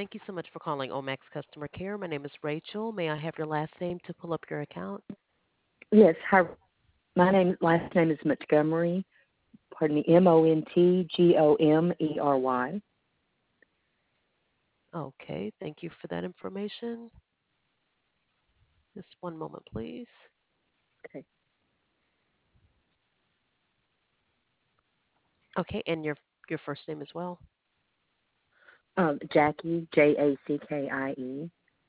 Thank you so much for calling Omax Customer Care. My name is Rachel. May I have your last name to pull up your account? Yes, hi. Last name is Montgomery. Pardon me, Montgomery. Okay, thank you for that information. Just one moment, please. Okay. Okay, and your first name as well. Jackie, Jackie.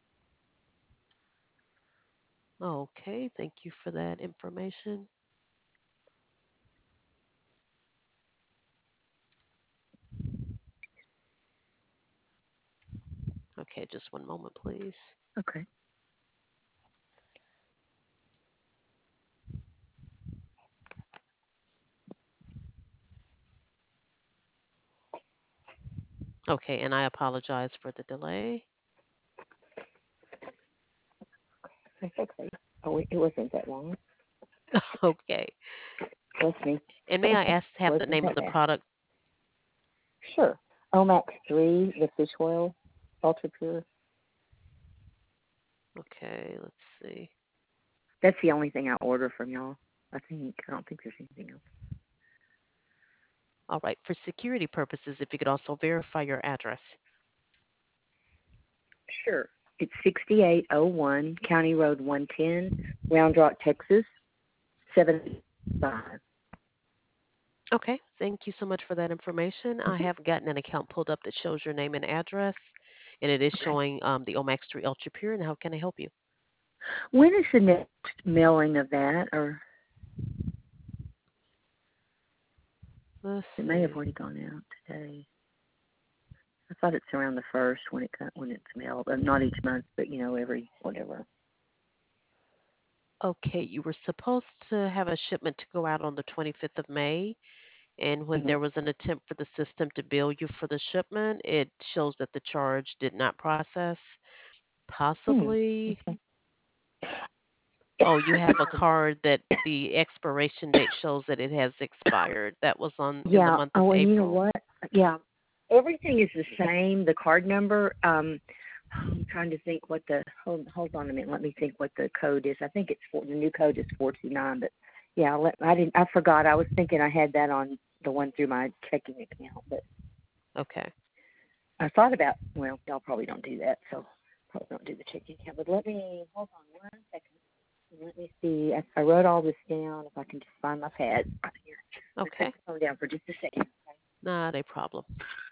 Okay, thank you for that information. Okay, just one moment, please. Okay. Okay, and I apologize for the delay. That's okay. Oh, it wasn't that long. Okay, Trust me. and may I ask have the Wasn't name of that the bad. product? Sure. Omax 3, the fish oil, ultra pure. Okay, let's see. That's the only thing I order from y'all. I don't think there's anything else. All right, for security purposes, if you could also verify your address. Sure. It's 6801 County Road 110, Round Rock, Texas, 75. Okay, thank you so much for that information. I Mm-hmm. have gotten an account pulled up that shows your name and address, and it is Okay. showing the Omax 3 Ultra Pure. And how can I help you? When is the next mailing of that? Or Let's it may have see. already gone out today. I thought it's around the first when it's mailed. Not each month, but every whatever. Okay, you were supposed to have a shipment to go out on the 25th of May, and when Mm-hmm. there was an attempt for the system to bill you for the shipment, it shows that the charge did not process. Hmm. Possibly. Okay. Oh, you have a card that the expiration date shows that it has expired. That was on in the Yeah. month of Oh, and you know April. what? Yeah. Everything is the same. The card number. I'm trying to think what the hold on a minute. Let me think what the code is. I think the new code is 429. But yeah, I forgot. I was thinking I had that on the one through my checking account, but Okay. I thought about. Well, y'all probably don't do that, so probably don't do the checking account. But let me hold on 1 second. Let me see. I wrote all this down. If I can just find my pad right here. I'm gonna Okay. take the phone down for just a second. Not a problem.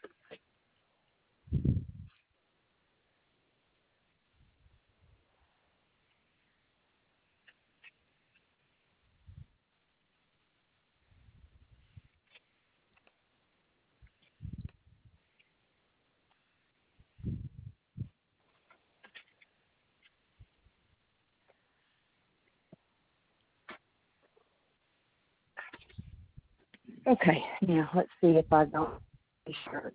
Okay. Now let's see if I don't. Sure.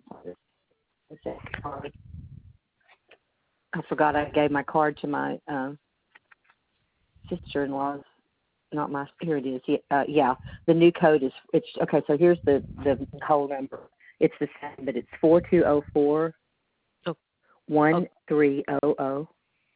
I forgot I gave my card to my sister-in-law's. Not my. Here it is. Yeah. The new code is. It's okay. So here's the whole number. It's the same, but it's 4204 Oh, oh, 1300.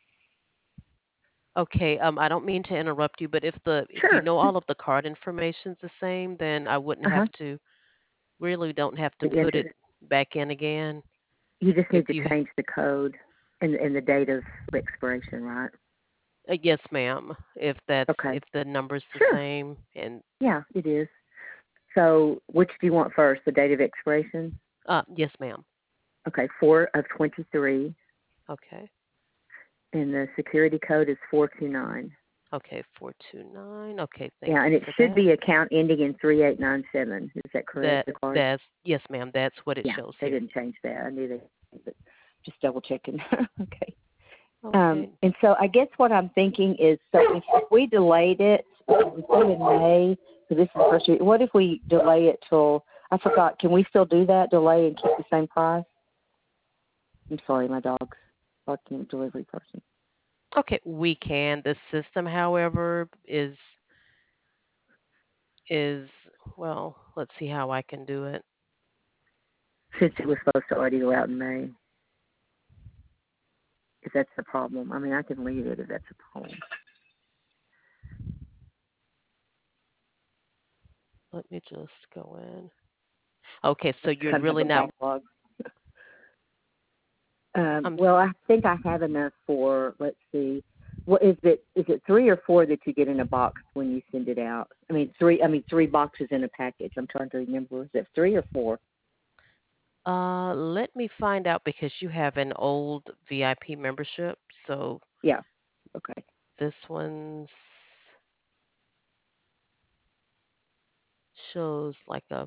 okay. I don't mean to interrupt you, but if you Sure. know all of the card information's the same, then I wouldn't Uh have huh. to really don't have to The put enter. it back in again. You just If need to you change the code and the date of expiration, right? yes, ma'am. Okay. If the number's the Sure. same and Yeah, it is. So which do you want first? The date of expiration? yes, ma'am. Okay, 4 of 23, Okay. and the security code is 429. Okay, 429. Okay, thank Yeah, you and it for should that. be account ending in 3897. Is that correct? That The card? that's yes, ma'am. That's what it Yeah, shows they here. didn't change that. I knew they, but just double checking. Okay. Okay. And so I guess what I'm thinking is, so if we delayed it, we put it in May, so this is the first year. What if we delay it till, I forgot, can we still do that, delay and keep the same price? I'm sorry, my dog's barking, delivery person. Okay, we can. The system, however, is well, let's see how I can do it. Since it was supposed to already go out in May. if that's a problem. I mean, I can leave it if that's a problem. Let me just go in. Okay, so It's you're kind of really a not. backlog. I'm Well, I think I have enough for. Let's see. What is it? Is it 3 or 4 that you get in a box when you send it out? I mean, three. I mean, 3 boxes in a package. I'm trying to remember. Is it 3 or 4? let me find out because you have an old VIP membership. So Yeah. Okay. this one's shows like a,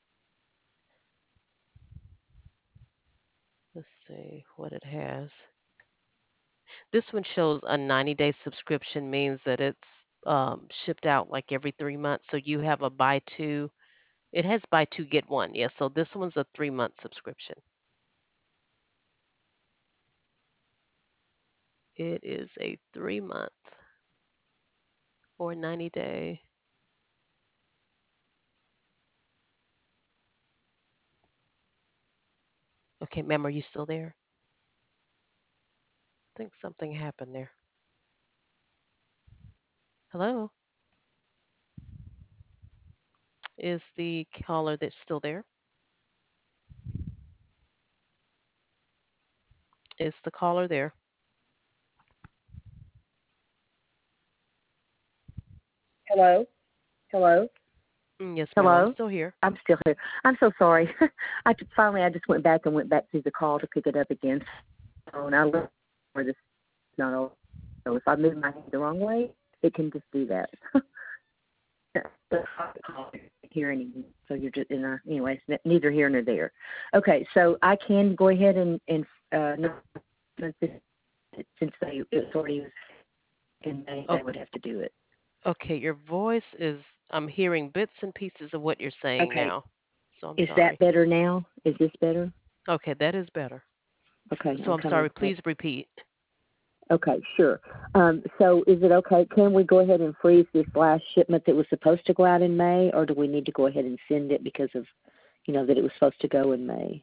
let's see what it has. This one shows a 90-day subscription means that it's shipped out like every 3 months. So you have a buy two. It has buy two get one. Yeah. So this one's a 3 month subscription. It is a 3 month or 90-day. Okay, ma'am, are you still there? I think something happened there. Hello? Is the caller that's still there? Is the caller there? Hello. Hello. Yes, ma'am, I'm Hello. still here. I'm still here. I'm so sorry. Finally I just went back and went back through the call to pick it up again. So, and I look where this is not over. So if I move my head the wrong way, it can just do that. Hear anything. So you're just in a anyway. It's neither here nor there. Okay, so I can go ahead and since they it's already in May, Oh, they would have to do it. okay, your voice is, I'm hearing bits and pieces of what you're saying Okay, now. So I'm is that sorry. better now? Is this better? Okay, that is better. Okay, So I'm I'm sorry, coming. please repeat. Okay, sure. So is it okay? Can we go ahead and freeze this last shipment that was supposed to go out in May, or do we need to go ahead and send it because of, that it was supposed to go in May?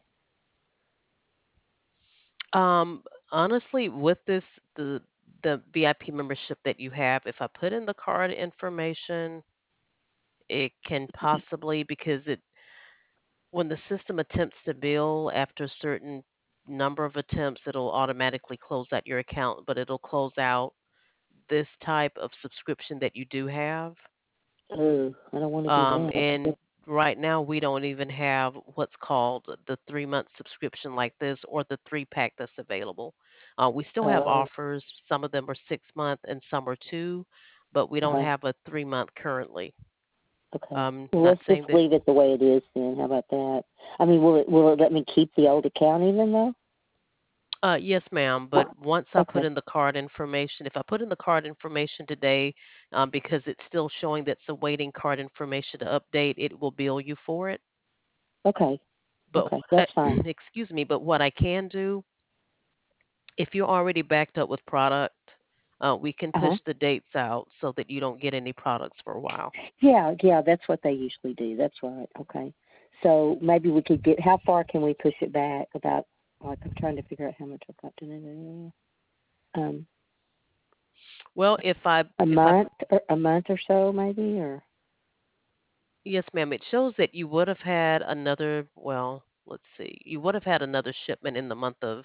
Um, honestly, with this, the VIP membership that you have, if I put in the card information, it can possibly because it when the system attempts to bill after a certain number of attempts, it'll automatically close out your account, but it'll close out this type of subscription that you do have. Oh, I don't want to do that. And right now, we don't even have what's called the 3 month subscription like this or the 3 pack that's available. We still have Oh, offers. Some of them are 6 month and some are two, but we don't uh-huh. have a 3 month currently. Okay. Well, Not let's just saying that. leave it the way it is then. How about that? I mean, will it let me keep the old account even though? Yes, ma'am. But once I put Okay. in the card information, if I put in the card information today, because it's still showing that's awaiting card information to update, it will bill you for it. Okay. But Okay. That's fine. excuse me, but what I can do, if you're already backed up with product, we can Uh-huh. push the dates out so that you don't get any products for a while. Yeah, yeah, that's what they usually do. That's right. Okay. So maybe we could get, how far can we push it back about, like, I'm trying to figure out how much I've got to do. Um, Well, a if I month or so maybe, or yes, ma'am, it shows that you would have had another. Well, let's see, you would have had another shipment in the month of.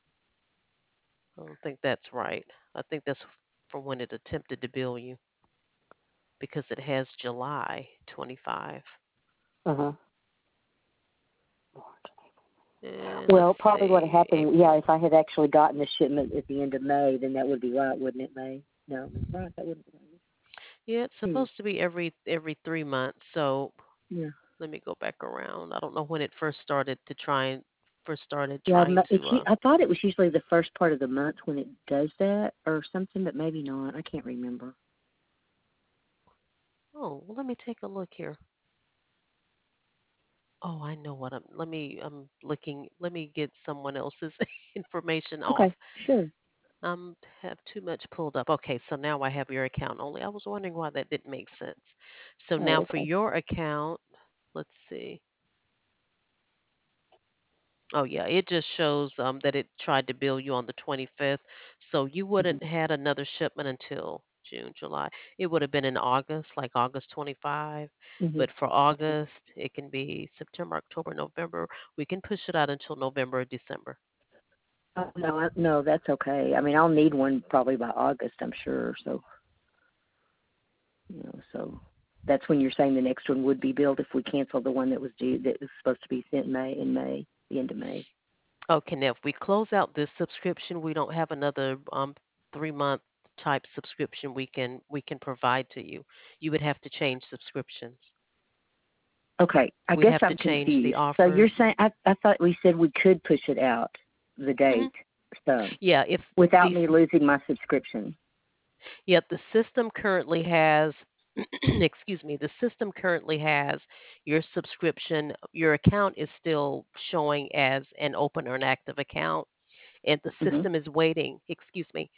I don't think that's right. I think that's from when it attempted to bill you because it has July 25. uh-huh. And let's Well, probably what see, happened, yeah, April. if I had actually gotten the shipment at the end of May, then that would be right, wouldn't it, May? No, right, that wouldn't be Yeah, it's right. supposed to be every 3 months. So Yeah. let me go back around. I don't know when it first started Yeah, trying to. I thought it was usually the first part of the month when it does that or something, but maybe not. I can't remember. Oh, well, let me take a look here. Oh, I know what I'm. I'm looking. Let me get someone else's information Okay, off. sure. Have too much pulled up. Okay, so now I have your account only. I was wondering why that didn't make sense. So now Oh, for okay. your account, let's see. Oh yeah, it just shows that it tried to bill you on the 25th, so you Hmm. wouldn't had another shipment until June, July. It would have been in August, like August 25. Hmm. But for Okay. August, it can be September, October, November. We can push it out until November or December. No, no, that's okay. I mean, I'll need one probably by August, I'm sure. So, so that's when you're saying the next one would be billed if we cancel the one that was due that was supposed to be sent in May, the end of May. Okay, now if we close out this subscription, we don't have another 3-month type subscription we can provide to you. You would have to change subscriptions. Okay, I We'd guess have to I'm change the confused. So you're offers. saying I thought we said we could push it out the Mhm. date some Yeah, if without me these losing my subscription. Yep, the system currently has excuse me, the system currently has your subscription, your account is still showing as an open or an active account, and the Mhm. system is waiting, excuse me,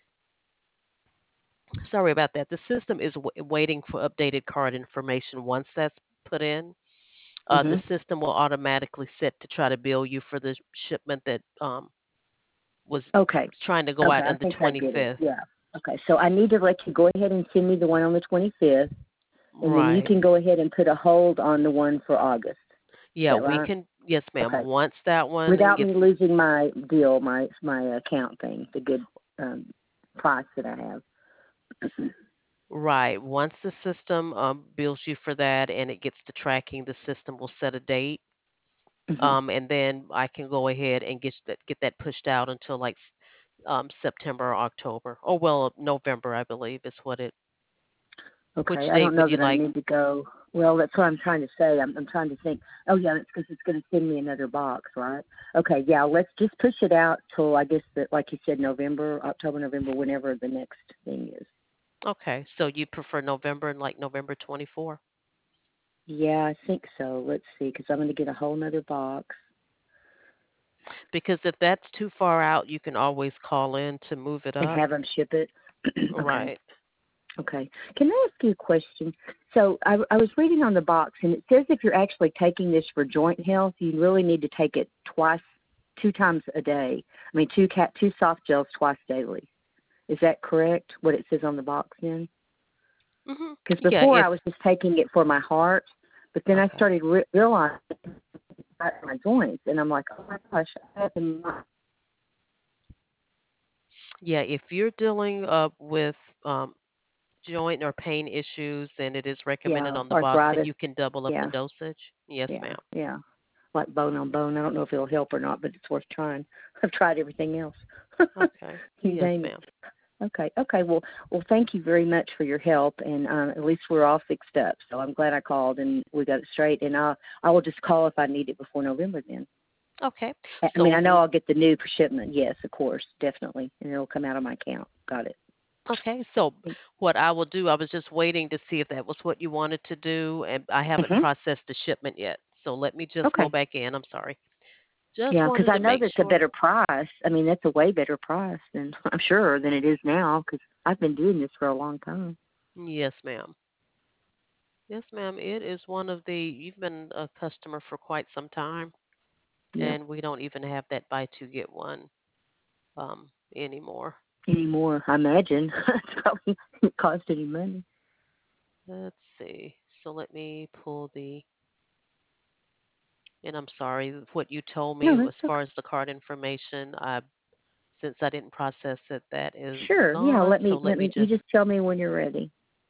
sorry about that. The system is waiting for updated card information. Once that's put in, the Mhm. system will automatically set to try to bill you for the shipment that was Okay. trying to go Okay, out I on the think I get it. 25th. Yeah. Okay, so I need to let you go ahead and send me the one on the 25th, and then you Right. can go ahead and put a hold on the one for August. Is Yeah, that we right? can. Yes, ma'am. Okay. Once that one Without me gets losing my deal, my account thing, the good um, price that I have. right, once the system bills you for that and it gets to tracking, the system will set a date. Hmm. And then I can go ahead and get that pushed out until like September or October. Or well, November, I believe is what it. Okay, Which I date don't would know you that I like? need to go. Well, that's what I'm trying to say. I'm trying to think. Oh yeah, it's because it's going to send me another box, right? Okay, yeah. Let's just push it out till I guess that, like you said, November, October, November, whenever the next thing is. Okay, so you prefer November and like November 24? Yeah, I think so. Let's see, because I'm going to get a whole nother box Because if that's too far out, you can always call in to move it and up. have them ship it. Okay. Right. Okay. Can I ask you a question? So I was reading on the box, and it says if you're actually taking this for joint health, you really need to take it twice, 2 times a day. I mean, two soft gels twice daily. Is that correct? What it says on the box then? Because Yeah, before I was if just taking it for my heart, but then I okay. started realizing my joints, and I'm like, oh my gosh, I have them. Yeah, if you're dealing with joint or pain issues and it is recommended Yeah, on the box that arthritis. you can double up the Yeah, dosage. Yes, yeah, ma'am. yeah. Like bone on bone. I don't know if it'll help or not, but it's worth trying. I've tried everything else. Okay. You Yes, name it. ma'am. Okay, okay. Well, thank you very much for your help, and at least we're all fixed up. So I'm glad I called and we got it straight. And I will just call if I need it before November. Then Okay. I mean So I know I'll get the new shipment. Yes, of course, definitely, and it'll come out of my account. Got it. okay. So what I will do, I was just waiting to see if that was what you wanted to do, and I haven't Mhm. processed the shipment yet. So let me just go Okay. back in. I'm sorry. Just Yeah, because wanted I to know make that's a sure. better price. I mean, that's a way better price than I'm sure than it is now. Because I've been doing this for a long time. Yes, ma'am. Yes, ma'am. It is one of the. You've been a customer for quite some time, Yep. and we don't even have that buy two get one anymore. Anymore, I imagine. It's probably didn't cost any money. Let's see. So let me pull the. And I'm sorry, what you told me No, that's as okay. far as the card information. Since I didn't process it, that is Sure. Yeah. gone. So let Let me me. You just. just tell me when you're ready.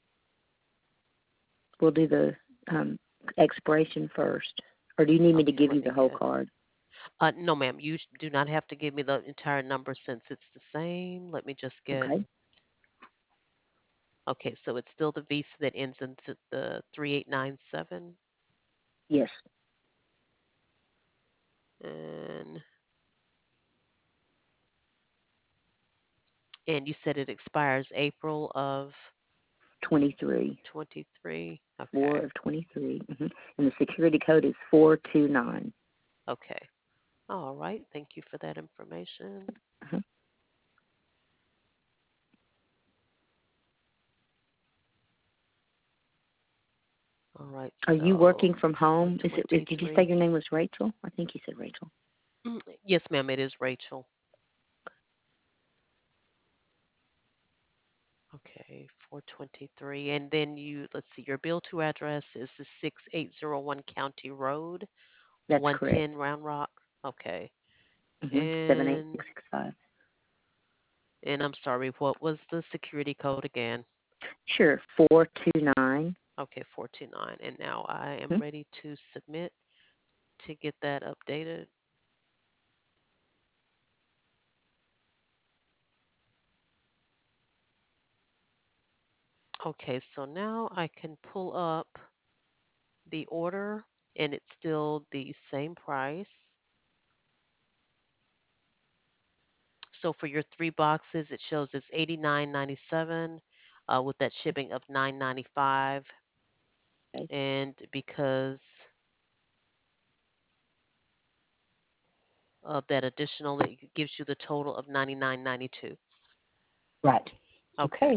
We'll do the um, expiration first, or do you need me to Okay, give let you the me whole get. card? No, ma'am. You do not have to give me the entire number since it's the same. Let me just get. Okay. Okay, so it's still the Visa that ends in the 3897, Yes. and you said it expires April of 23. 23. Four Okay. of 23. Mm-hmm. And the security code is 429. Okay. All right. Thank you for that information. Uh-huh. All right. Are you So working from home? Is it? Did you say 423. your name was Rachel? I think you said Rachel. Yes, ma'am, it is Rachel. Okay, 423. And then let's see, your bill to address is the 6801 County Road, That's correct. 110 Round Rock. Okay. Mhm. And 78665. and I'm sorry, what was the security code again? Sure. 429. Okay, 429. And now I am Mhm. ready to submit to get that updated. Okay, so now I can pull up the order and it's still the same price. So for your 3 boxes, it shows it's 89.97 with that shipping of 9.95. Okay. And because of that additional, it gives you the total of 99.92. Right. Okay. Okay.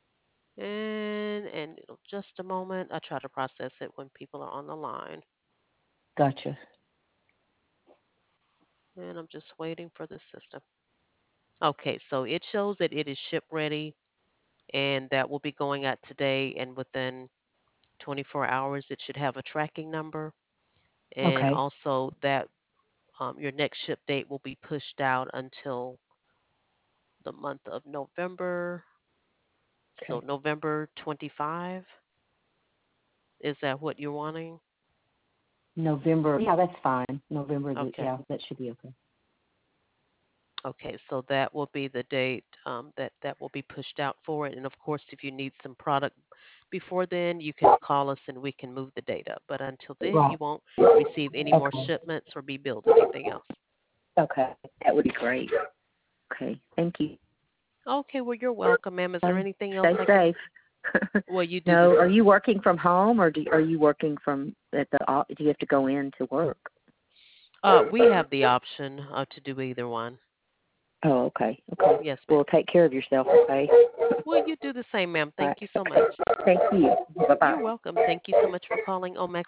And just a moment. I try to process it when people are on the line. Gotcha. And I'm just waiting for the system. Okay, so it shows that it is ship ready and that will be going out today. And within 24 hours, it should have a tracking number. And Okay. also that your next ship date will be pushed out until the month of November. So Okay. November 25. Is that what you're wanting? November. Yeah, that's fine. November. Okay. Yeah, that should be okay. Okay, so that will be the date that will be pushed out for it. And of course, if you need some product before then, you can call us and we can move the date up. But until then, Right. you won't receive any more Okay. shipments or be billed anything else. Okay. That would be great. Okay. Thank you. Okay, well, you're welcome, ma'am. Is there anything Stay else I can? safe. Well, you do the No, are same. you working from home or are you working from at the? Do you have to go in to work? We have the option to do either one. Oh, okay. Okay. Yes, Well, ma'am. take care of yourself. Okay. Well, you do the same, ma'am. All right. Thank you so Okay. much. Thank you. Bye You're bye. welcome. Thank you so much for calling Omax